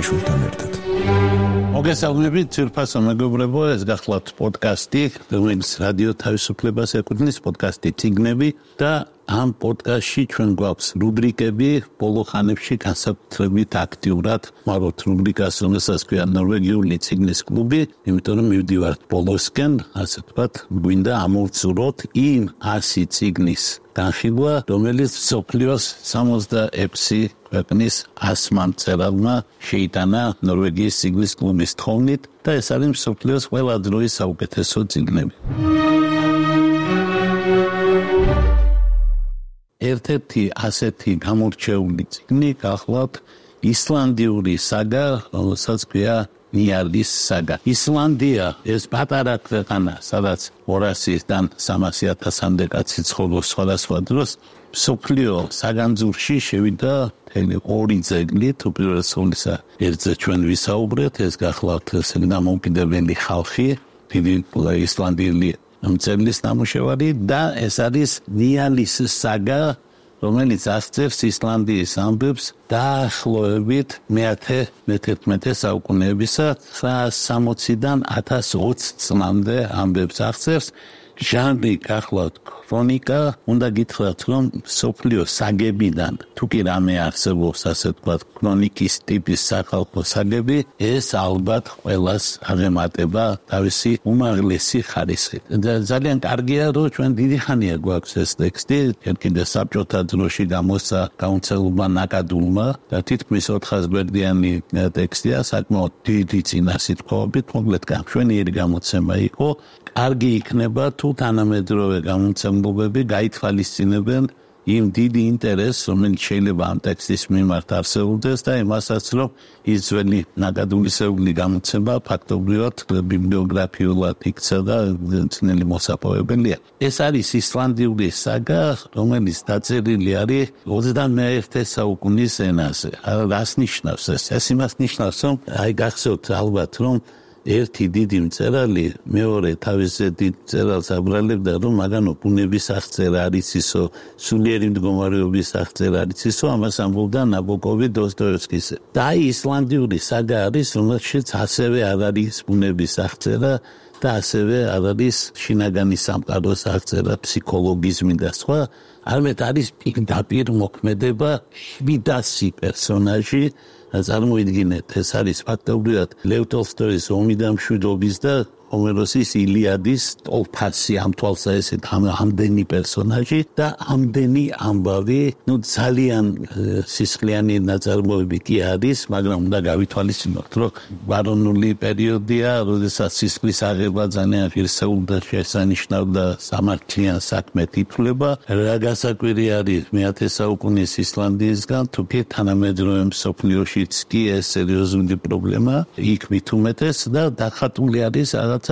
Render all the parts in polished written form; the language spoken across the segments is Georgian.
ქუთაისმაშვილთან ერთად. მოგესალმებით, ძვირფასო მეგობრებო, ეს გახლავთ პოდკასტი, რომელიც რადიო თავისუფლებას ეკუთვნის, პოდკასტი ციგნები და ამ პოდკასტში ჩვენ გვაქვს რუბრიკები, ბოლო ხანებში განსაკუთრებით აქტიურად ვმაროთ რუბრიკას, რომელსაც ქვია ნორვეგიული ციგნის კლუბი, იმიტომ რომ მივდივართ ბოლოსკენ, ასე ვთქვათ, გვინდა ამოვწუროთ იმ 100 ციგნის განხილვა, რომელიც მსოფლიოს 66 ქვეყნის 100 მწერალმა შეიტანა ნორვეგიის ციგნის კლუბის თხოვნით და ეს არის მსოფლიოს ყველა დროის საუკეთესო ციგნები. ერთ-ერთი ასეთი გამორჩეული ციგნი გახლავთ ისლანდიური საგა, რომელსაც ქვია ნიალის საგა. ისლანდია ეს პატარა ქვეყანა, სადაც 200-დან 300,000-მდე კაცი ცხოვრობს სხვადასხვა დროს, მსოფლიო საგანძურში შევიდა მთელი 2 ძეგლით, უპირველესობისა ერთზე ჩვენ ვისაუბრეთ, ეს გახლავთ დამოუკიდებელი ხალხი, დიდი ისლანდიელი მწერლის ნამუშევარი და ეს არის ნიალის საგა, რომელიც ასწევს ისლანდიის ამბებს დაახლოებით მე-11 საუკუნეებისა 960-დან 1020 წლამდე ამბებს აღწევს. ჟანრი გახლავთ ქრონიკა, უნდა გითხრათ, რომ მსოფლიო საგებიდან თუ კი რამე არსებობს, ასე ვთქვათ, ქრონიკის ტიპის სახალხო საგები, ეს ალბათ ყველას აღემატება თავისი უმაღლესი ხარისხით. ძალიან კარგია, რომ ჩვენ დიდი ხანია გვაქვს ეს ტექსტი, კიდე საბჭოთა დროში გამოსცა გავრცელება ნაკადულმა და თითქმის 400 გვერდიანი ტექსტია, საკმაოდ დიდი წინასიტყვაობით, მოკლედ გამშვენიერი გამოცემა იყო. კარგი იქნება თუ თანამედროვე გამომცემლობები გაითვალისწინებენ იმ დიდი ინტერესს, რომელიც შეიძლება ამ ტექსტის მიმართ არსებობდეს და იმასაც, რომ ის ძველი ნაკადულისეული გამოცემა ფაქტობრივად ბიბლიოგრაფიულად იქცა და ძნელი მოსაპოვებელია. ეს არის ისლანდიური საგა, რომელიც დაწერილი არის 21 საუკუნის ენაზე. რას ნიშნავს ეს? ეს იმას ნიშნავს, რომ გახსოვთ ალბათ, რომ ერთი დიდი მწერალი მეორე თავისზე დიდ მწერალს აბრალებდა, რომ მაგანო ბუნების აღწერა არის ისო, სულიერი მდგომარეობის აღწერა არის ისო, ამას ამბობდა ნაბოკოვი დოსტოევსკიზე. და ისლანდიური საგა არის, რომელშიც ასევე არ არის ბუნების აღწერა და ასევე არ არის შინაგანი სამყაროს აღწერა, ფსიქოლოგიზმი და სხვა, არამედ არის პირდაპირ მოქმედება 700 პერსონაჟი. წარმოიდგინეთ, ეს არის ფაქტობრივად ლევ ტოლსტოის ომი და მშვიდობის და ჰომეროსის ილიადის ტოლფასი ამ თვალსაჩინო ამდენი პერსონაჟი და ამდენი ამბავი, ძალიან სისხლიანი ნაწარმოები კი არის, მაგრამ უნდა გავითვალისწინოთ, რომ ბარონული პერიოდია, როდესაც სისხლის აღება ძალიან ღირსეულ და შესანიშნავდა სამართლიან საქმედ ითვლება. რა გასაკვირი არის მე-10 საუკუნის ისლანდიისგან, თუ კი თანამედროვე მსოფლიოშიც კი ეს სერიოზული პრობლემა იქ მით უმეტეს და დახატული არის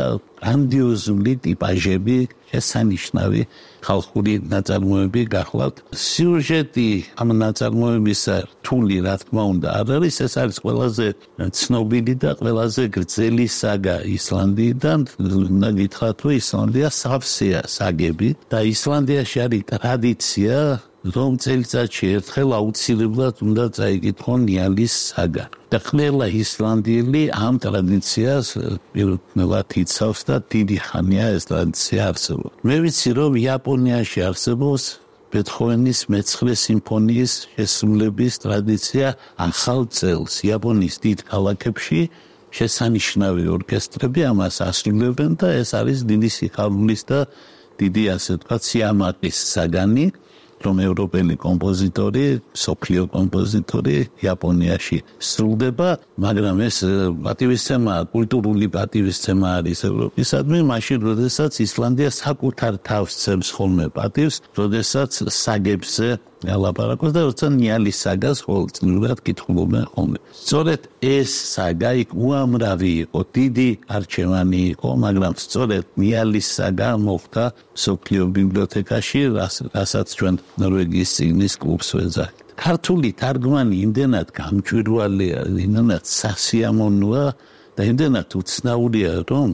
გრანდიოზული ტიპაჟები, შესანიშნავი ხალხური ნაწარმოები გახლავთ. სიუჟეტი ამ ნაწარმოებისა რთული, რა თქმა უნდა, არ არის, ეს არის ყველაზე ცნობილი და ყველაზე გრძელი საგა ისლანდიიდან. უნდა გითხრათ, რომ ისლანდია სავსეა საგებით და ისლანდიაში არის ტრადიცია, რომ წელიწადში ერთხელ აუცილებლად უნდა წაიკითხონ ნიალის საგა. და ყველა ისლანდიელი ამ ტრადიციას პირველად იცავს და დიდი ხანია ეს ტრადიცია არსებობს. მე ვიცი, რომ იაპონიაში არსებობს ბეთჰოვენის მე-9 სიმფონიის შესრულების ტრადიცია ახალ წელს. იაპონიის დიდ ქალაქებში შესანიშნავი ორკესტრები ამას ასრულებენ და ეს არის დიდი სიხარულის და დიდი, ასე ვთქვათ, სიამაყის საგანი, რომ ევროპელი კომპოზიტორი, მსოფლიო კომპოზიტორი იაპონიაში სრულდება, მაგრამ ეს პატივისცემა, კულტურული პატივისცემა არის ევროპისადმი, მაშინ, როდესაც ისლანდია საკუთარ თავს ცემს ხოლმე პატივს, როდესაც საგებზე ალაპარაკოს და როცა ნიალის საგას ყოველწლიურად კითხულობენ ხოლმე. სწორედ ეს საგა იქ უამრავი იყო, დიდი არჩევანი იყო, მაგრამ სწორედ ნიალის საგა მოხდა მსოფლიო ბიბლიოთეკაში, რასაც ჩვენ ნორვეგიის ციგნის კლუბს ვეძახით. ქართული თარგმანი იმდენად გამჭვირვალეა, იმდენად სასიამოვნოა და იმდენად უცნაურია, რომ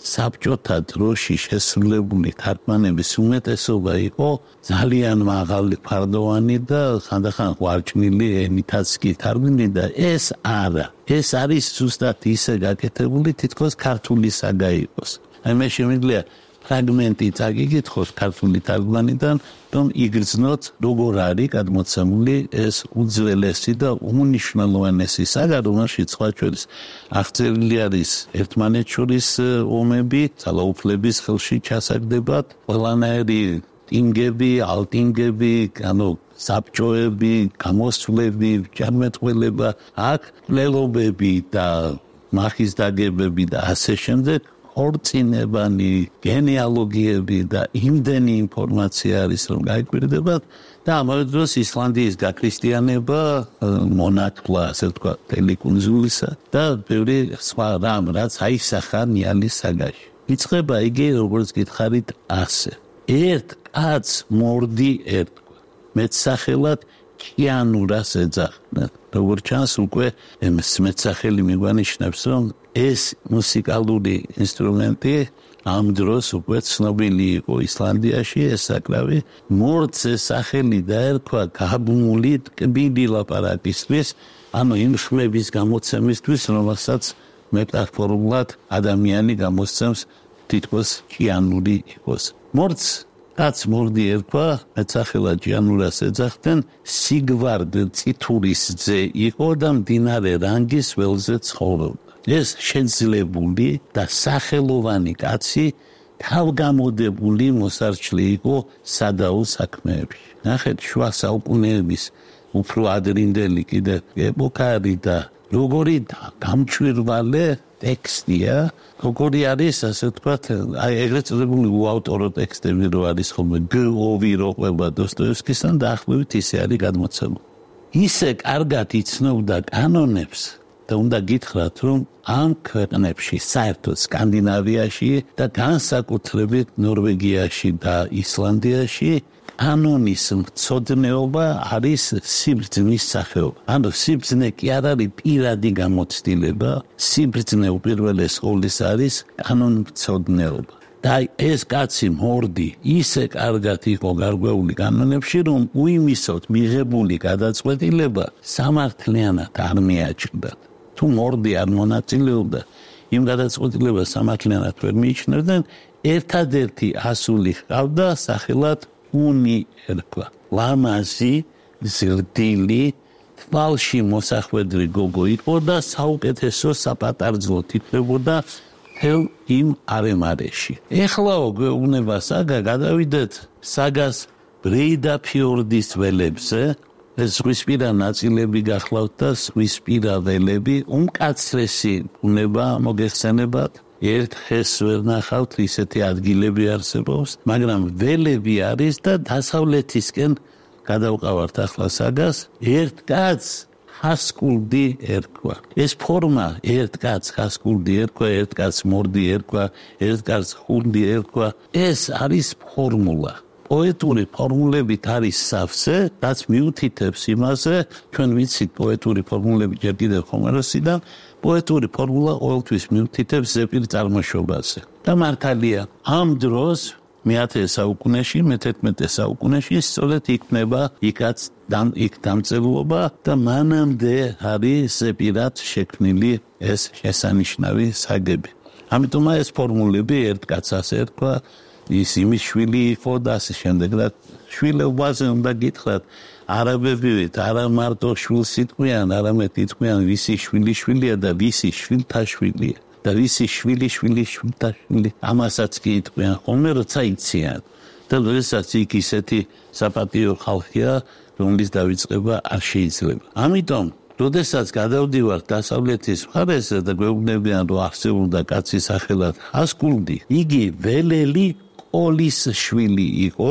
საბჭოთა დროში შესრულებული თარგმანების უმეტესობა იყო ძალიან მაღალი ფარდოვანი და ხანდახან ღვარჭნილი ენითაც კი თარგმნილი და ეს არა. ეს არის ზუსტად ისე გაკეთებული, თითქოს ქართული საგა იყოს. აი მე შემიძლია ფრაგმენტი წაგიკითხოს ქართული თარგმანიდან, რომ იგრძნოთ როგორ არის გადმოცემული ეს უძველესი და უმნიშვნელოვანესი საგა, რომელშიც სხვა შორის აღწერილი არის ერთმანეთს შორის ომები, ძალაუფლების ხელში ჩასაგდებად, ყველანაირი ტინგები, ალტინგები, საბჭოები, გამოსვლები, ჯანმრთელობა, აქ მკვლელობები და მახისდაგებები და ასე შემდეგ. ორწინებანი გენეალოგიები და იმდენი ინფორმაცია არის რომ გაიკვირდებათ და ამავე დროს ისლანდიის გაქრისტიანება მონათლა ასე თქვა ტელეკუნძულისა და ბევრი სხვა რამ რაც აისახა ნიალის საგაში. იწყება იგი როგორც გითხარით ასე. ერთ კაცს მორდი ერქვა. მეტსახელად კიანურას ეძახდნენ. როგორც ჩანს უკვე ეს მეტსახელი მიგვანიშნებს რომ ეს მუსიკალური ინსტრუმენტი ამ დროს უკვე ცნობილი იყო ისლანდიაში ეს საკრავი. მორდს ეს სახელი დაერქვა გაბმული ტკბილი ლაპარაკისთვის, ანუ იმ ხმების გამოცემისთვის, რომელსაც მეტაფორულად ადამიანი გამოსცემს თითქოს კიანური იყოს. მორდს კაც მორდი ერქვა, მეტსახელად ჯიანურას ეძახდნენ, სიგვარდ წითურის ძე იყო და მდინარე რანგის ველზე ცხოვრობდა. ეს შეძლებული და სახელოვანი კაცი თავგამოდებული მოსარჩლი იყო სადაო საქმეებში. ნახეთ შუა საუკუნეების უფრო ადრინდელი კიდე ეპოქარი და როგორი გამჩვირვალე ტექსტია, როგორი არის ასე ვთქვათ, აი ეგრეთ წოდებული უავტორო ტექსტები რო არის ხოლმე გ-ოვი რო ყვება დოსტოევსკისთან და ახლივით ისე არის გადმოცემული. ისე კარგად იცნობდა კანონებს და უნდა გითხრათ, რომ ამ ქვეყნებში, საერთოდ სკანდინავიაში და განსაკუთრებით ნორვეგიაში და ისლანდიაში კანონის მცოდნეობა არის სიბრძნის სახეობა. ანუ სიბრძნე კი არ არის პირადი გამოცდილება, სიბრძნე უპირველეს ყოვლის არის კანონმცოდნეობა. და ეს კაცი მორდი ისე კარგად იყო გარკვეული კანონებში, რომ უიმისოდ მიღებული გადაწყვეტილება სამართლიანად არ მიაჩნდა. თუ მორდი არ მონაწილეობდა, იმ გადაწყვეტილებას სამართლიანად ვერ მიიჩნევდნენ, ერთადერთი ასული ჰყავდა სახელად უნი ერქვა. ლამაზი, ზრდილი, თვალში მოსახვედრი გოგო იყო და საუკეთესო საპატარძლო თითქებოდა თელ იმ არემარეში. ეხლაო გვეუბნება საგა, გადავიდეთ საგას ბრეიდა ფიორდის ველებზე. ეს ზღვისპირა ნაწილები გახლავთ და ზღვისპირა ველები უმკაცრესი ბუნება მოგეხსენებათ. ერთ ხეს ვერ ნახავთ, ისეთი ადგილები არსებობს, მაგრამ ველები არის და დასავლეთისკენ გადავყავართ ახლა საგას. ერთ კაცს ხასკულდი ერქვა. ეს ფორმა ერთ კაცს ხასკულდი ერქვა, ერთ კაცს მორდი ერქვა, ერთ კაცს ხულდი ერქვა. ეს არის ფორმულა. პოეტური ფორმულებით არის სავსე, რაც მიუთითებს იმაზე, ჩვენ ვიცით პოეტური ფორმულები ჯერ კიდევ ჰომეროსიდან, პოეტური ფორმულა ყოველთვის მიუთითებს ზეპირ წარმოშობაზე. და მართალია, ამ დროს მე-10 საუკუნეში, მე-11 საუკუნეში სწორედ იქნება იქაც იქ დამწერლობა და მანამდე არის ზეპირად შექმნილი ეს შესანიშნავი საგები. ამიტომ ეს ფორმულები ერთ კაცს ერქვა, ის იმის შვილი იყო და ასე შემდეგ და შვილობაზე უნდა გითხრათ, არაბებივით არა მარტო შვილს იტყვიან, არამედ იტყვიან ვისი შვილი შვილია და ვისი შვილთა შვილია და ვისი შვილი შვილი შვილთა შვილი, ამასაც კი იტყვიან ხოლმე, როცა იციან. და როდესაც იქ ისეთი საპატიო ხალხია, რომლის დავიწყება არ შეიძლება. ამიტომ როდესაც გადავდივართ დასავლეთის მხარეზე და გვეუბნებიან, რომ არსებობდა კაცი სახელად ხასკულდი, იგი ველელი ყოლის შვილი იყო,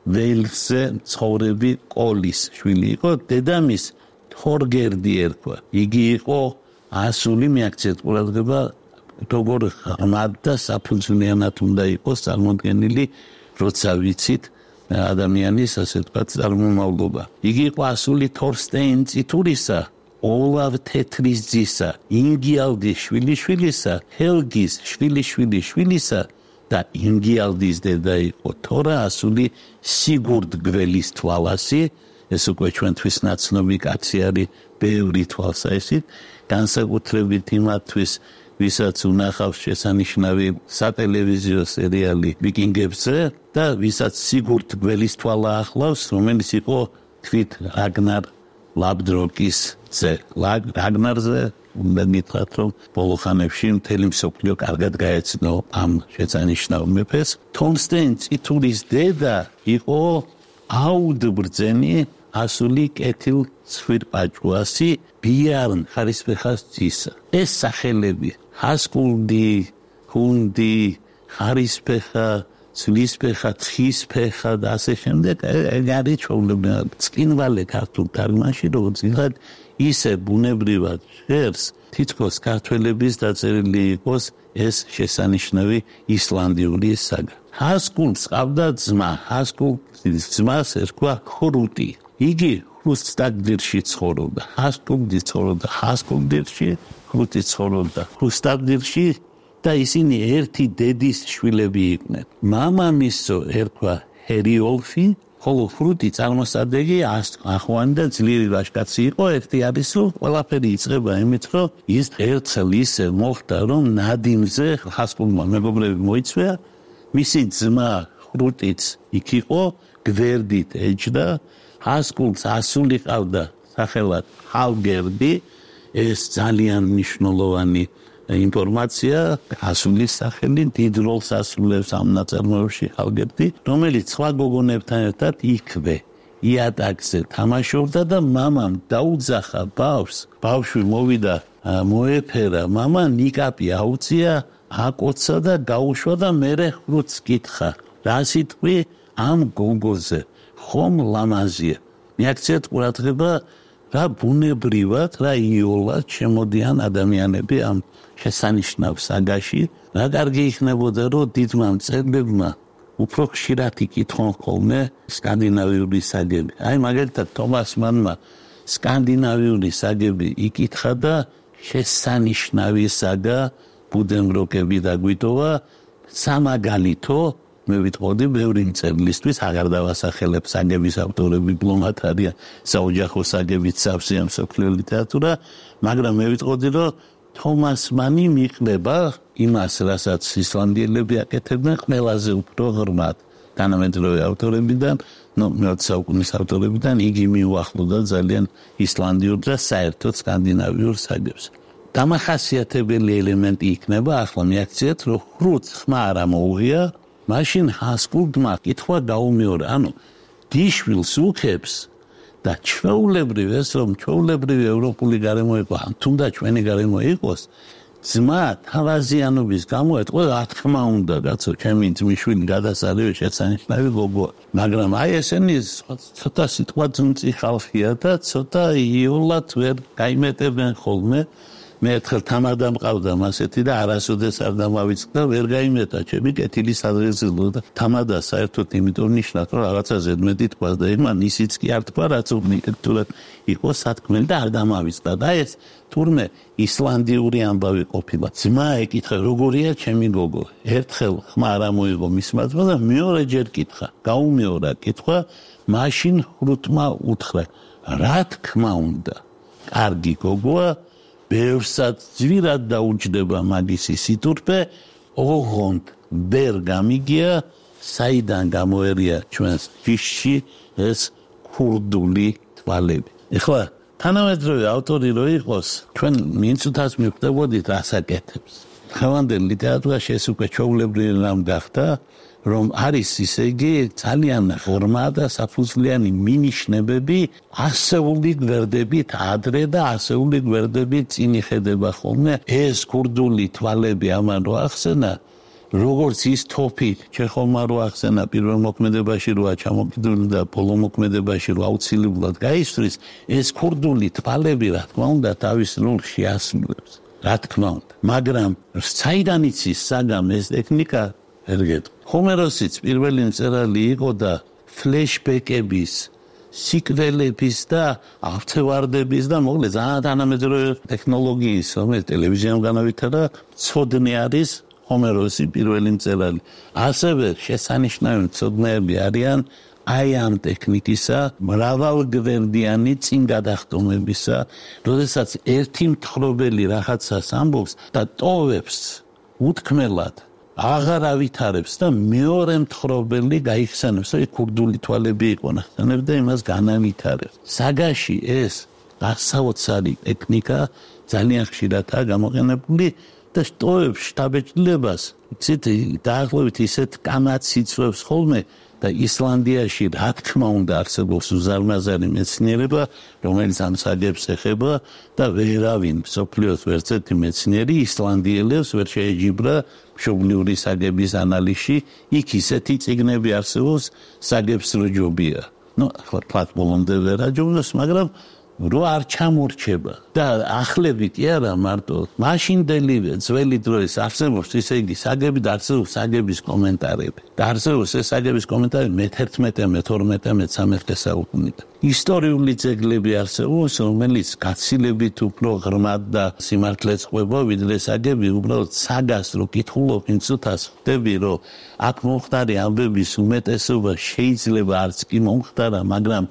ველზე ცხოვრები ყოლის შვილი იყო, დედამის თორგერდი ერქვა. იგი იყო ასული, მიაქციეთ ყურადღება, როგორ ღრმად და საფუძვლიანად უნდა იყოს წარმოდგენილი, როცა ვიცით ადამიანის ასე ვთქვათ წარმომავლობა. იგი იყო ასული თორსტეინ წითურისა ოლავ თეთრის ძისა, ინგიალდის შვილიშვილისა, ჰელგის შვილიშვილიშვილისა და ინგიალდის დედა იყო თორა ასული სიგურდ გველის თვალასი, ეს უკვე ჩვენთვის ნაცნობი კაცი არის ბევრი თვალსაჩინო, განსაკუთრებით იმათთვის, ვისაც უნახავს შესანიშნავი სატელევიზიო სერიალი ვიკინგებზე და ვისაც სიგურდ გველის თვალა ახლავს, რომელიც იყო თვით რაგნარ ლაბდროკის ძე. რაგნარზე უნდა მითხრათ, რომ ბოლო ხანებში მთელი მსოფლიო კარგად გაეცნო ამ შესანიშნავ მეფეს. თორსტენ წითურის დედა იყო აუდბრძენი ასული კეთილ ცხვირპაჭუასი ბიარნ ხარისფეხას ძისა. ეს სახელები ჰასკულდი, ჰუნდი, ხარისფეხა, ცვლისფეხა, ცხისფეხა და ასე შემდეგ არის ჩვეულებრივად წკინვალე ქართულ თარგმანში, როგორც იღად ისე ბუნებრივად ჟღერს, თითქოს ქართველების დაწერილი იყოს ეს შესანიშნავი ისლანდიური საგა. ჰასკულს ჰყავდა ძმა, ჰასკულის ძმას ერქვა ხრუტი. იგი ხრუსტაგდირში ცხოვრობდა. ჰასკული ცხოვრობდა ჰასკულდირში, ხრუტი ცხოვრობდა ხრუსტაგდირში და ისინი ერთი დედის შვილები იყვნენ. მამამისო ერქვა ჰერიოლფი, ხოლო ხრუტი წარმოსადეგი ახვანი და ძლიერი ვაჟკაცი იყო. ერთი არის, რომ ყველაფერი იწყება იმით, რომ ის ერთხელ ისე მოხდა, რომ ნადინზე ჰასკულმა მეგობრები მოიცვია, მისი ძმა ხრუტიც იქ იყო, გვერდით ეჯდა, ჰასკულს ასული ყავდა სახელად ჰალგერდი, ეს ძალიან მნიშვნელოვანი ინფორმაცია, ასულის სახელი დიდ როლს ასრულებს ამ ნაწარმოებში ჰალგერდი, რომელიც სხვა გოგონებთან ერთად იქვე იატაკზე თამაშობდა და მამამ დაუძახა ბავშვს. ბავშვი მოვიდა, მოეფერა, მამა ნიკაპი აუწია, აკოცა და გაუშვა და მერე ხრუტს კითხა. რა სიტყვი ამ გოგოზე? ხომ ლამაზია. მიაქციათ ყურადღება, რა ბუნებრივად, რა იოლად შემოდიან ადამიანები ამ შესანიშნავ საგაში. რა კარგი იქნებოდა, რომ დიდმა მწერლებმა უფრო ხშირად იკითხონ ხოლმე სკანდინავიური საგები. აი მაგალითად თომას მანმა სკანდინავიური საგები იკითხა და შესანიშნავი საგა ბუდენბროკები დაგვიტოვა. სამაგალითო მე ვიტყოდი ბევრი მწერლისთვის, აღარ დავასახელებ საგების ავტორები დიპლომატ არიან, საოჯახო საგებით სავსეა მსოფლიო ლიტერატურა, მაგრამ მე ვიტყოდი, რომ თომას მანი მიყრება იმას, რასაც ისლანდიელები აკეთებდნენ ყველაზე უფრო ღრმად. თანამედროვე ავტორებიდან, მე-20 საუკუნის ავტორებიდან იგი მიუახლოვდა ძალიან ისლანდიურ და საერთოდ სკანდინავიურ საგებს. დამახასიათებელი ელემენტი იქნება, ახლა მიაქციეთ, რომ ხრუტს ხმა არ ამოუღია, მაშინ ჰასკულმა კითხვა გაუმეორა, ანუ დიშვილს უხებს და ჩვეულებრივ ეს, რომ ჩვეულებრივი ევროპული გარემო იყო, თუნდაც ჩვენი გარემო იყოს, ძმა თავაზიანობის გამო ეთყვა, რა თქმა უნდა, კაცო, ჩემი ძმისშვილი გადასარევი შესანიშნავი გოგოა. მაგრამ აი ესენი ცოტა სიტყვაძმწი ხალხია და ცოტა იოლად ვერ გაიმეტებენ ხოლმე. მე ერთხელ თამადა მყავდა მასეთი და არასოდეს არ დამავიწყდა, ვერ გაიმეტა ჩემი კეთილი სადღეგრძელო და თამადა საერთოდ იმიტომ ნიშნავს, რომ რაღაცა ზედმეტი თქვა და იმან ისიც კი არ თქვა, რაც უბნიკეთურად იყო სათქმელი და არ დამავიწყდა. და ეს თურმე ისლანდიური ამბავი ყოფილა. ძმა ეკითხა, როგორია ჩემი გოგო? ერთხელ ხმა არ ამოიღო მისმა ძმა და მეორეჯერ კითხა. გაუმეორა კითხვა, მაშინ ხრუტმა უთხრა, რა თქმა უნდა, კარგი გოგოა, ბევრსად ძვირად დაუჯდება მაგისი სიტურფე, ოღონდ ვერ გამიგია, საიდან გამოერია ჩვენს ჯიშში ეს ქურდული თვალები. ეხლა თანამედროვე ავტორი რო იყოს, ჩვენ მინცუთას მივხვდებოდით ასაკეთებს. დღევანდელ ლიტერატურაში ეს უკვე ჩვეულებრივი რამ გახდა, რომ არის ისე იგი ძალიან ღრმა და საფუძვლიანი მინიშნებები ასეული გვერდებით ადრე და ასეული გვერდებით წინ იხედება ხოლმე. ეს ქურდული თვალები ამან რო ახსენა, როგორც ის თოფი ჩეხოვმა რო ახსენა პირველ მოქმედებაში როა ჩამოკიდული და ბოლო მოქმედებაში რო აუცილებლად გაისვრის, ეს ქურდული თვალები რა თქმა უნდა თავის როლში ასრულებს. რა თქმა უნდა, მაგრამ საიდან იცის საგამ ეს ტექნიკა? ერგეთ. ჰომეროსიც პირველი მწერალი იყო და ფლეშბეკების სიკვდილების და აღწევარდების და მოკლედ ძალიან თანამედროვე ტექნოლოგიის, რომელიც ტელევიზიამ განავითარა, ცოდნე არის ჰომეროსი პირველი მწერალი. ასევე შესანიშნავი მცოდნეები არიან აი ამ ტექნიკისა, მრავალგვერდიანი წინ გადახტომებისა, როდესაც ერთი მთხრობელი რაღაცას ამბობს და ტოვებს უთქმელად აღარ ავითარებს და მეორე მთხრობელი გაიხსენებს, რომ ქურდული თვალები იყო ნახსენები და იმას განავითარებს. საგაში ეს გასაოცარი ტექნიკა ძალიან ხშირადაა გამოყენებული და ტოვებს შთაბეჭდილებას, იცით, დაახლოებით ისეთ კამათს იწვევს ხოლმე და ისლანდიაში რა თქმა უნდა არსებობს უზარმაზარი მეცნიერება, რომელიც ამ საგებს ეხება და ვერავინ მსოფლიოს ვერც ერთი მეცნიერი ისლანდიელებს ვერ შეეჯიბრა მშობლიური საგების ანალიზში. იქ ისეთი წიგნები არსებობს, საგებს რო ჯობია. თქვათ ბოლომდე ვერ აჯობნოს, მაგრამ რო არ ჩამორჩება და ახლებით კი არა მარტო მაშინდელივე ძველი დროის არსებობს ისე იგი საგები და არსებობს საგების კომენტარები და არსებობს ეს საგების კომენტარები მე-11, მე-12, მე-13 საუკუნიდან. ისტორიული ძეგლები არსებობს, რომელიც გაცილებით უფრო ღრმად და სიმართლეც ყვება ვიდრე საგები. უბრალოდ საგას რო კითხულობ ინსტიტუტას ხდები, რომ აქ მომხდარი ამბების უმეტესობა შეიძლება არც კი მომხდარა, მაგრამ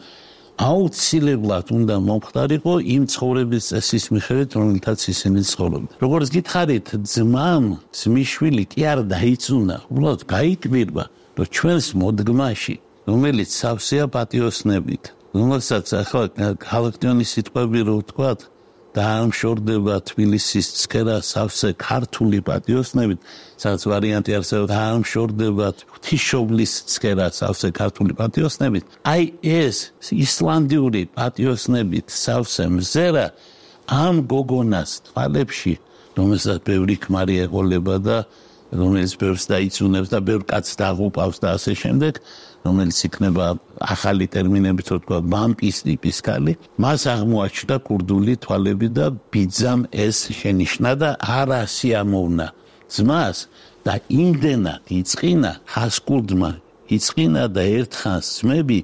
აუცილებლად უნდა მომხდარიყო იმ ცხოვრების წესის მიხედვით, რომელთაც ისინი ცხოვრობდნენ. როგორც გითხარით, ძმამ ძმისშვილი კი არ დაიწუნა, უბრალოდ გაიკვირვა, რომ ჩვენს მოდგმაში, რომელიც სავსეა პატიოსნებით, რომელსაც ახლა ქალაქტიონის სიტყვები რო ვთქვათ, დაამშორდება თბილისის ცქერა სავსე ქართული პატიოსნებით, სადაც ვარიანტი არსებობს დაამშორდება ღვთისმშობლის ცქერა სავსე ქართული პატიოსნებით. აი ეს ისლანდიური პატიოსნებით სავსე მზერა ამ გოგონას თვალებში, რომელსაც ბევრი ქმარი ეყოლება და რომელიც ბევრს დაიწუნებს და ბევრ კაცს დაღუპავს და ასე შემდეგ, რომელიც იქნება ახალი ტერმინებით ვთქვა ვამპის ტიპის ქალი, მას აღმოაჩნდა ქურდული თვალები და ბიძამ ეს შენიშნა და არ ასიამოვნა ძმას და იმდენად იწყინა ჰასკულდმა იწყინა და ერთხანს ძმები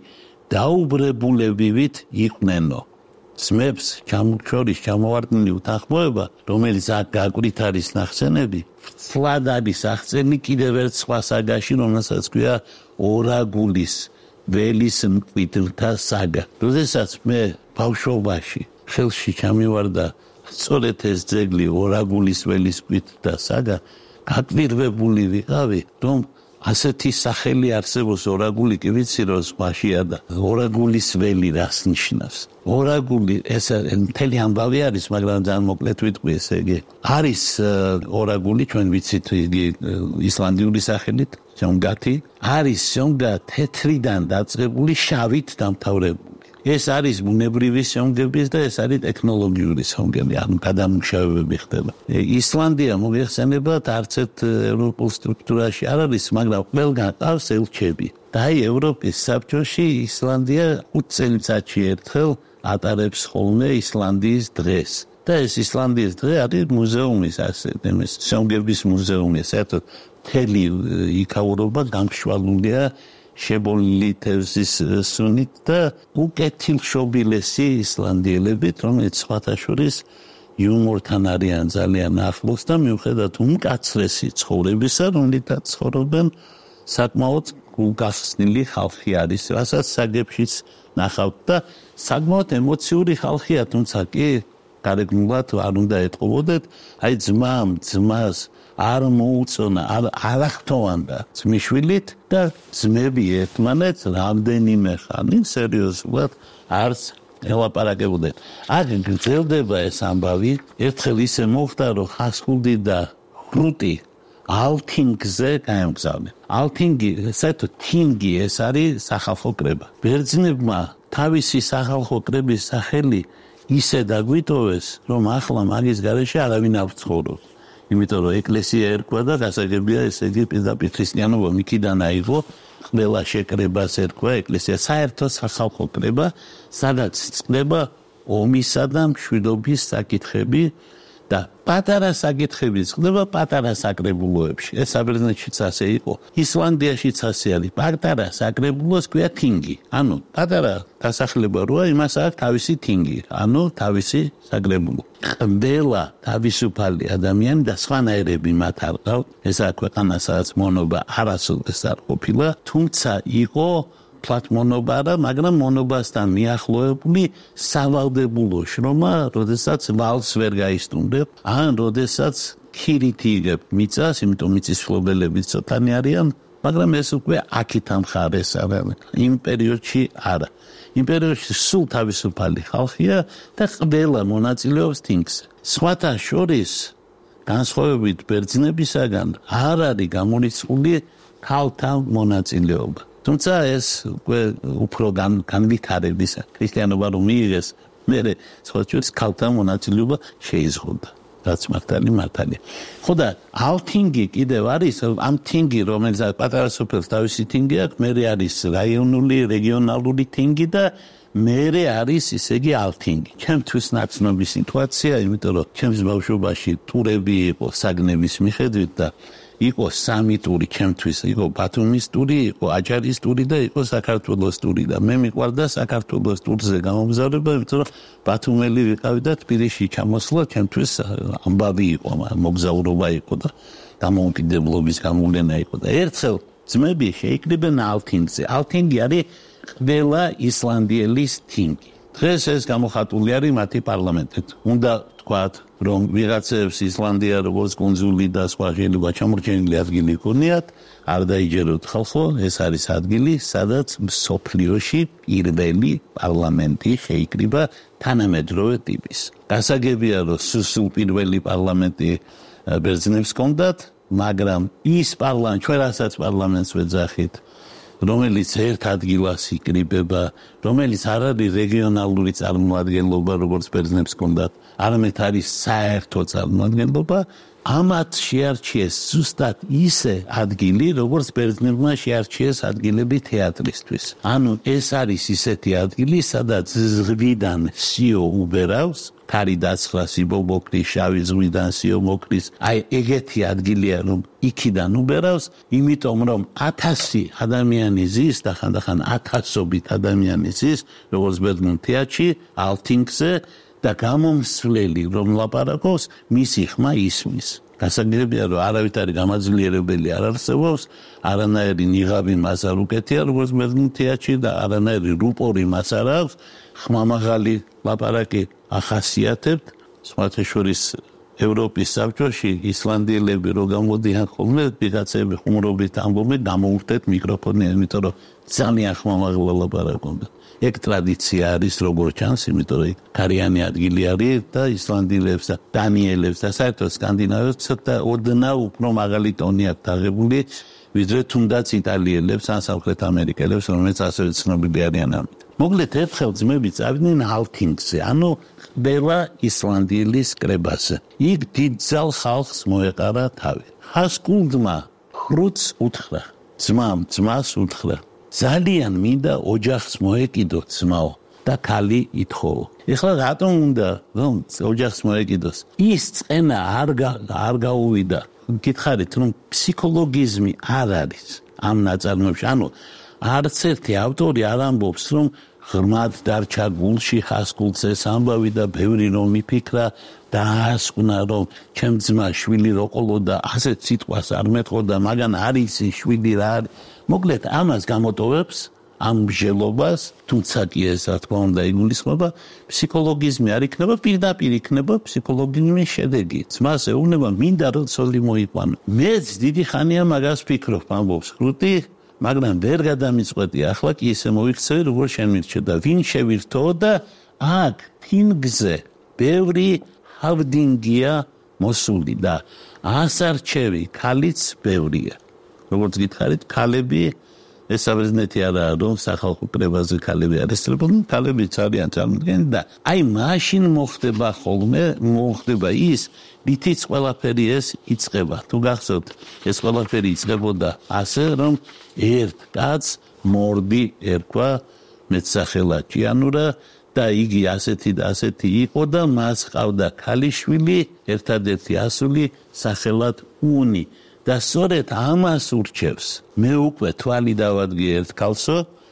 დაუბრებულებივით იყვნენო. ძმებს ჩამოჩორის ჩამოვარდნილი უთანხმოება, რომელიც აქ გაკვირით არის ნახსენები, ცლად არის აღწერილი კიდევ ერთ სხვა საგაში, რომელსაც ქვია ორაგულის ველის მკვიდრთა საგა. როდესაც მე ბავშვობაში ხელში ჩამივარდა სწორედ ეს ძეგლი ორაგულის ველის მკვიდრთა საგა, გაკვირვებული ვიყავი, რომ ასეთი სახელი არსებობს ორაგული, კი ვიცი რომ სხვაშია და ორაგულის ველი რას ნიშნავს. ორაგული ეს მთელი ამბავი არის, მაგრამ ძალიან მოკლედ ვიტყვი, ესე იგი არის ორაგული, ჩვენ ვიცით იგი ისლანდიური სახელით, სონგათი, არის სონგა თეთრიდან დაწყებული შავით დამთავრებული. ეს არის ბუნებრივი სონგების და ეს არის ტექნოლოგიური სონგები, ანუ გადამუშავებები ხდება. ისლანდია მოიხსენებათ არც ერთ ევროპულ სტრუქტურაში არ არის, მაგრამ ყველგან ყავს ელჩები. და აი ევროპის საბჭოში ისლანდია 5 წელიწადში ერთხელ ატარებს ხოლმე ისლანდიის დღეს. და ეს ისლანდიის დღე არის მუზეუმის ასეთი, სონგების მუზეუმი, საერთოდ მთელი იქაურობა გამშვალულია შებოლილი თევზის სუნით და უკეთილშობილესი ისლანდიელებით, რომელიც სხვათა შორის იუმორთან არიან ძალიან ახლოს და მიუხედავად უმკაცრესი ცხოვრებისა, რომელთაც ცხოვრობენ, საკმაოდ გულგასცლილი ხალხი არის, რასაც საგებშიც ნახავთ და საკმაოდ ემოციური ხალხია, თუმცა კი გარეგნულად არ უნდა ეტყობოდეთ, აი ძმას არ მოუწონა, არ ახტოვანდა ძმისშვილით და ძმები ერთმანეთს რამდენიმე ხანი სერიოზულად არც ელაპარაკებოდნენ. აქ გრძელდება ეს ამბავი, ერთხელ ისე მოხდა, რომ ხასკულდი და ხრუტი ალთინგზე გაემგზავრნენ. ალთინგი, საერთოდ თინგი ეს არის სახალხო კრება. ბერძნებმა თავისი სახალხო კრების სახელი ისე დაგვიტოვეს, რომ ახლა მაგის გარეშე არავინ არ ცხოვრობს. იმიტომ რომ ეკლესია ერქვა და გასაგებია ესე იგი პირდაპირ ქრისტიანობა მიქიდან აიღო, ყველა შეკრებას ერქვა ეკლესია, საერთო სახალხო კრება, სადაც წყდება ომისა და მშვიდობის საკითხები და პატარა საკითხებიც ხდება პატარა საკრებულოებში. ეს საბერძნეთშიც ასე იყო. ისლანდიაშიც ასე არის. პატარა საკრებულოს ქვია თინგი. ანუ პატარა დასახლება როა იმას აქვს თავისი თინგი, ანუ თავისი საკრებულო. ყველა თავისუფალი ადამიანი და სხვანაირები მათ არ ყავთ. ესაა ქვეყანა, სადაც მონობა არასოდეს არ ყოფილა, თუმცა იყო პლატმონობა, მაგრამ მონობასთან მიახლოებული სავალდებულო შრომა, როდესაც ვალს ვერ გაისტუმრებ, ან როდესაც ქირით იღებ მიწას, იმიტომ მიწის მფლობელები ცოტანი არიან, მაგრამ ეს უკვე აქეთ ამხარეს არა. იმ პერიოდში არა. იმ პერიოდში სულ თავისუფალი ხალხია და ყველა მონაწილეობს თინგზე. სხვათა შორის განსხვავებით ბერძნებისაგან არ არის გამორიცხული ქალთა მონაწილეობა. თუმცა ეს უფრო განვითარების ქრისტიანობა რომ მიიღეს, მერე სხვა შორის ქალთა მონაწილეობა შეიზღუდა. რაც მართალია. ხო და ალთინგი კიდევ არის, ამ თინგი რომელიც პატარა სოფელს თავისი თინგი აქვს, მერე არის რეგიონალური თინგი და მერე არის ისე იგი ალთინგი. ჩემთვის ნაცნობი სიტუაცია, იმიტომ რომ ჩემს ბავშვობაში ტურები იყო საგნების მიხედვით და იყო 3 ტური ჩემთვის, იყო ბათუმის ტური, იყო აჭარის ტური და იყო საქართველოს ტური და მე მიყვარდა საქართველოს ტურზე გამოგზავრება, იმიტომ რომ ბათუმელი ვიყავი და თბილისში ჩამოსვლა ჩემთვის ამბავი იყო, მოგზაურობა იყო და დამოუკიდებლობის გამოვლენა იყო და ერთხელ ძმები შეიკრიბნენ ალთინგზე. ალთინგი არის ყველა ისლანდიელის თინგი. დღეს ეს გამოხატული არის მათი პარლამენტით. უნდა თქვათ, რომ ვიღაცებს ისლანდია როგორც კუნძული და სხვა შეიძლება ჩამორჩენილი ადგილი ჰქონიათ, არ დაიჯეროთ ხალხო, ეს არის ადგილი, სადაც მსოფლიოში პირველი პარლამენტი შეიკრიბა თანამედროვე ტიპის. გასაგებია, რომ სულ პირველი პარლამენტი ბერძნებს ჰქონდათ, მაგრამ ის პარლამენტი, ჩვენ რასაც პარლამენტს ვეძახით, რომელიც ერთ ადგილას იკრიბება, რომელიც არ არის რეგიონალური წარმომადგენლობა, როგორც ბერძნებს ჰქონდათ, არამედ არის საერთო წარმომადგენლობა, ამათ შეარჩიეს ზუსტად ისე ადგილი, როგორც ბერძნებმა შეარჩიეს ადგილები თეატრისთვის. ანუ ეს არის ისეთი ადგილი, სადაც ზღვიდან სიო უბერავს, ქარი დაცხლა სიბო მოკრის, შავი ზღვიდან სიო მოკრის, აი ეგეთი ადგილია, რომ იქიდან უბერავს, იმიტომ რომ 1000 ადამიანი ზის და ხანდახან 1000-ობით ადამიანი ზის, როგორც ბერძნულ თეატრში, ალთინგზე და გამომსვლელი რომ ლაპარაკობს, მისი ხმა ისმის. გასაგებია, რომ არავითარი გამაძლიერებელი არ არსებობს, არანაირი ნიღაბი მას არ უკეთია, როგორც ბერძნულ თეატრში და არანაირი რუპორი მას არ აქვს, ხმამაღალი ლაპარაკი ახასიათებთ. სხვათა შორის ევროპის საბჭოში ისლანდიელები რო გამოდიან ხოლმე, ვიღაცები ხუმრობით ამბობენ, დამოუხდეთ მიკროფონი, იმიტომ რომ ძალიან ხმამაღლა ლაპარაკობენ. ეგ ტრადიცია არის როგორც ჩანს, იმიტომ რომ კარიანი ადგილი არის და ისლანდიელებს და დანიელებს და საერთოდ სკანდინავებს ცოტა ოდნავ უფრო მაღალი ტონი აქვს აღებული, ვიდრე თუნდაც იტალიელებს ან სამხრეთ ამერიკელებს, რომელიც ასევე ცნობილი არიან ამით. მოკლედ ერთხელ ძმები წავიდნენ ალთინგზე, ანუ ყველა ისლანდიელის კრებაზე. იქ დიდძალ ხალხს მოეყარა თავი. ჰასკულდმა ხრუც უთხრა, ძმას უთხრა. ძალიან მინდა ოჯახს მოეკიდო ძმაო და ქალი ითხოვო. ეხლა რატომ უნდა რომ ოჯახს მოეკიდოს? ის წენა არ გაუვიდა. გითხარით რომ ფსიქოლოგიზმი არ არის ამ ნაწარმოებში. ანუ არც ერთი ავტორი არ ამბობს რომ ღრმად დარჩა გულში ხასკულზე ამბავი და ბევრი რომ მიფიქრა და ასკუნა რომ ჩემ ძმა შვილი რო ყოლოდა ასეთ სიტყვას არ მეტყოდა, მაგან არის შვილი რა არის. მოკლედ ამას გამოტოვებს ამ მსჯელობას, თუმცა კი ეს რა თქმა უნდა იგულისხმება, ფსიქოლოგიზმი არ იქნება, პირდაპირ იქნება ფსიქოლოგიზმის შედეგი. ძმას ეუბნება მინდა რომ ცოლი მოიყვანო. მეც დიდი ხანია მაგას ვფიქრობ, ამბობს ხრუტი, მაგრამ ვერ გადამიწყვეტი, ახლა კი ისე მოიქცევი, როგორც შენ მირჩე და ვინ შევირთო და აქ თინგზე ბევრი ჰავდინგია მოსული და ასარჩევი ქალიც ბევრია. როგორც გითხარით, ქალები ეს საბერძნეთი არაა, რომ სახალხო კრებაზე ქალები არ ესწრებოდნენ, ქალები ძალიან წარმოდგენილი და აი მაშინ მოხდება ის, რითიც ყველაფერი ეს იწყება. თუ გახსოვთ, ეს ყველაფერი იწყებოდა ასე, რომ ერთ კაცს მორდი ერქვა, მეცახელა ჭიანურა და იგი ასეთი და ასეთი იყო და მას ყავდა ქალიშვილი, ერთადერთი ასული სახელად უნი. და სწორედ ამას ურჩევს. მე უკვე თვალი დავადგე ერთ ქალსო,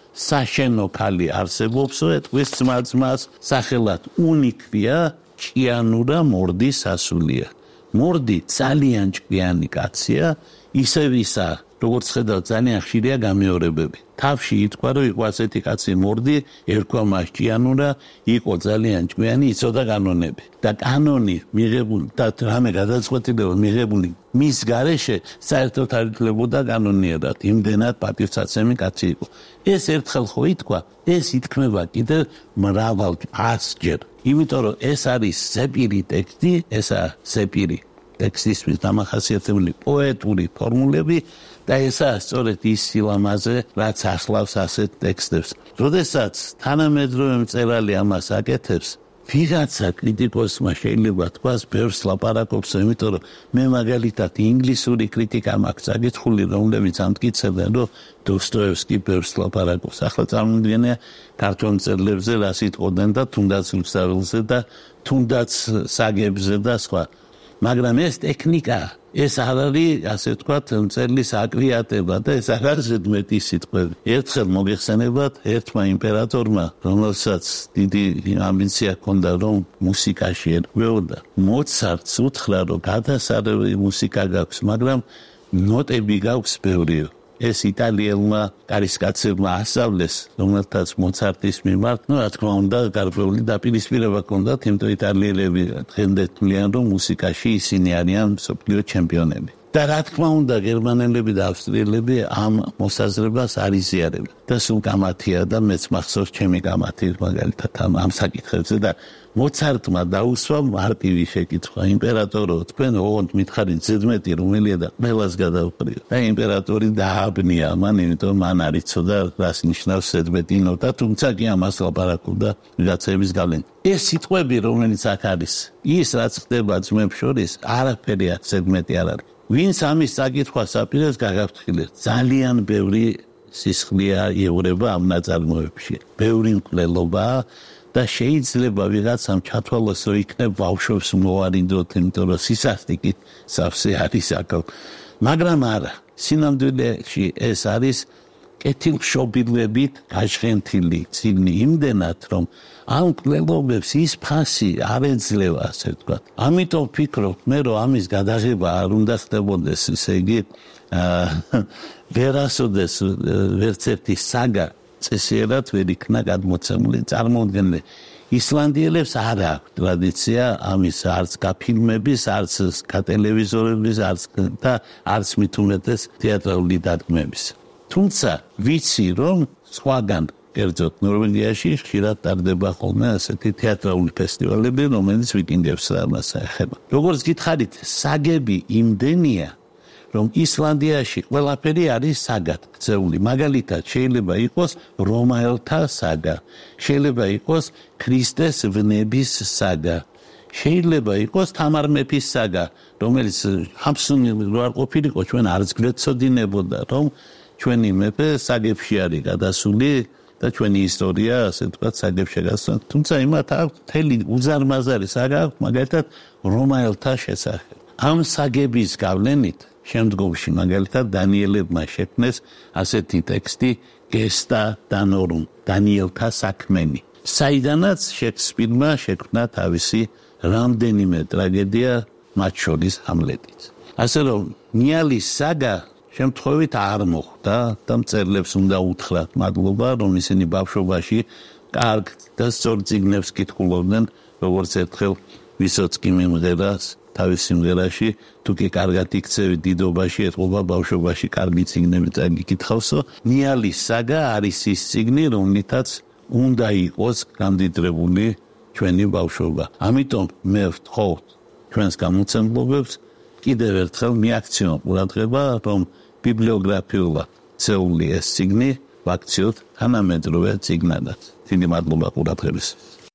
საშენო ქალი არსებობსო, ეთქვის ძმას სახელად უნი ქვია, ჭიანურა მორდის ასულია. მორდი ძალიან ჭკვიანი კაცია, ისევ ისა, როგორც ხედავთ, ძალიან ხშირია გამეორებები. თავში ითქვა, რომ იყო ასეთი კაცი მორდი, ერქვა მას ჭიანურა, იყო ძალიან ჭკვიანი, იცოდა კანონები. და კანონი მიღებული და რამე გადაწყვეტილება მიღებული მის გარეშე საერთოდ არ ითვლებოდა კანონიერად, იმდენად პატივსაცემი კაცი იყო. ეს ერთხელ ხო ითქვა, ეს ითქმება კიდევ მრავალ 100-ჯერ. იმიტომ რომ ეს არის ზეპირი ტექსტი, ესაა ზეპირი ტექსტისთვის დამახასიათებელი პოეტური ფორმულები და ესაა სწორედ ის სილამაზე, რაც ახლავს ასეთ ტექსტებს. როდესაც თანამედროვე მწერალი ამას აკეთებს, ვიღაცა კრიტიკოსმა შეიძლება თქვას ბევრს ლაპარაკობს, იმიტომ რომ მე მაგალითად ინგლისური კრიტიკა მაქვს წაკითხული, რომლებიც ამტკიცებენ, რომ დოსტოევსკი ბევრს ლაპარაკობს. ახლა წარმოვიდგინე ქართულ მწერლებზე რას იტყოდნენ და თუნდაც რუსთაველზე და თუნდაც საგებზე და სხვა. მაგრამ ეს ტექნიკა, ეს არ არის, ასე ვთქვათ, მწერლის აკრეატება და ეს არ არის ზედმეტი სიტყვები. ერთხელ მოგეხსენებათ ერთმა იმპერატორმა, რომელსაც დიდი ამბიცია ჰქონდა, რომ მუსიკაში ერკვეოდა, მოცარტს უთხრა, რომ გადასარევი მუსიკა გაქვს, მაგრამ ნოტები გაქვს ბევრიო. ეს იტალიელმა კარისკაცებმა ასწავლეს, რომელთაც მოცარტის მიმართ, რა თქმა უნდა, გარკვეული დაპირისპირება ჰქონდათ, იმიტომ იტალიელები დღემდე თვლიან, რომ მუსიკაში ისინი არიან მსოფლიო ჩემპიონები. და რა თქმა უნდა, გერმანელები და ავსტრიელები ამ მოსაზრებას არ იზიარებენ. და სულ კამათია და მეც მახსოვს ჩემი კამათი მაგალითად ამ საკითხებზე და მოცარტმა დაუსვა მარტივი შეკითხვა, იმპერატორო, თქვენ ოღონდ მითხარით ზედმეტი რომელია და ყველას გადავყრიო. და იმპერატორი დააბნია მან, იმიტომ მან არ იცოდა რას ნიშნავს ზედმეტი ნოტა, თუმცა კი ამას ლაპარაკობდა ვიღაცების გავლენით. ეს სიტყვები, რომელიც აქ არის, ის რაც ხდება ძმებს შორის, არაფერი აქ ზედმეტი არ არის. ვინც ამის საკითხვას აპირებს, გაგაფრთხილეთ. ძალიან ბევრი სისხლია იღვრება ამ ნაწარმოებში. ბევრი მკვლელობაა და შეიძლება ვიღაცამ ჩათვალოს, რომ იქნებ ბავშვებს მოვარიდოთ, იმიტომ რომ სისასტიკით სავსე არის აქ. მაგრამ არა, სინამდვილეში ეს არის კეთილშობილებით გაჟღენთილი წიგნი იმდენად, რომ ამ მკვლელობებს ის ფასი არ ეძლევა, ასე ვთქვათ. ამიტომ ვფიქრობ მე, რომ ამის გადაღება არ უნდა ხდებოდეს, ესე იგი ვერასოდეს ვერც ერთი საგა წესიერად ვერ იქნა გადმოცემული. წარმოუდგენლე ისლანდიელებს არ აქვს ტრადიცია ამის, არც გაფილმების, არც გატელევიზორების, და არც მით უმეტეს თეატრალური დადგმების. თუმცა ვიცი, რომ სხვაგან კერძოდ ნორვეგიაში ხშირად ტარდება ხოლმე ასეთი თეატრალური ფესტივალები, რომელიც ვიკინგებს ამას ეხება. როგორც გითხარით, საგები იმდენია, რომ ისლანდიაში ყველაფერი არის საგად ქცეული. მაგალითად, შეიძლება იყოს რომაელთა საგა, შეიძლება იყოს ქრისტეს ვნების საგა, შეიძლება იყოს თამარ მეფის საგა, რომელიც ჰამსუნი რო არ ყოფილიყო, ჩვენ არც გვეცოდინებოდა, რომ ჩვენი მეფე საგებში არის გადასული და ჩვენი ისტორია, ასე ვთქვათ, საგებში გასვლა. თუმცა იმათ აქვს მთელი უზარმაზარი საგა, მაგალითად რომაელთა შესახებ. ამ საგების გავლენით შემდგომში მაგალითად დანიელებმა შექმნეს ასეთი ტექსტი გესტა დანორუმ, დანიელთა საქმენი, საიდანაც შექსპირმა შექმნა თავისი რამდენიმე ტრაგედია, მათ შორის ჰამლეტიც. ასე რომ ნიალის საგა შემთხვევით არ მოხდა და მწერლებს უნდა უთხრათ მადლობა, რომ ისინი ბავშვობაში კარგ და სწორ წიგნებს კითხულობდნენ, როგორც ერთხელ ვისოცკი მიმღერას თავის სიმღერაში, თუ კი კარგად იქცევი დიდობაში, ეთყობა ბავშვობაში კარგი წიგნები წაგიკითხავსო. ნიალის საგა არის ის წიგნი, რომლითაც უნდა იყოს გამდიდრებული ჩვენი ბავშვობა. ამიტომ მე ვთხოვთ ჩვენს გამომცემლობებს კიდევ ერთხელ მიაქციონ ყურადღება, რომ ბიბლიოგრაფიულად ცეული ეს წიგნი ვაქციოთ თანამედროვე წიგნადაც. დიდი მადლობა ყურადღებისთვის.